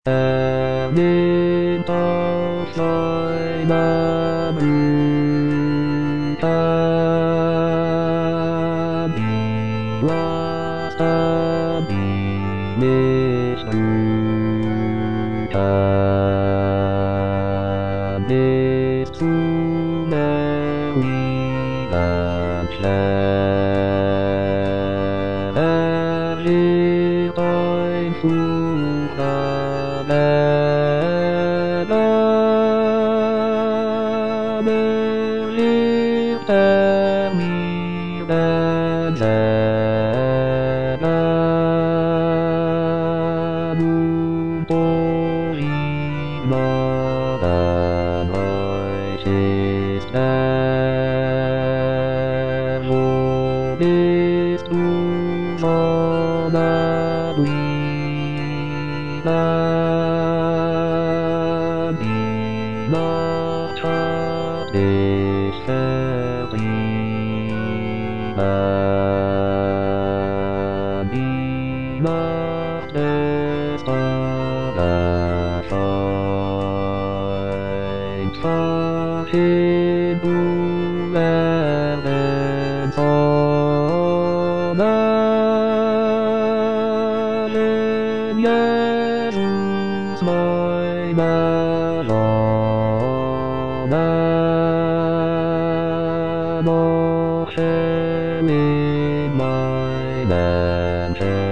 Lift off thy memory, can be lost and be mystery, can this too many than share, every time through the my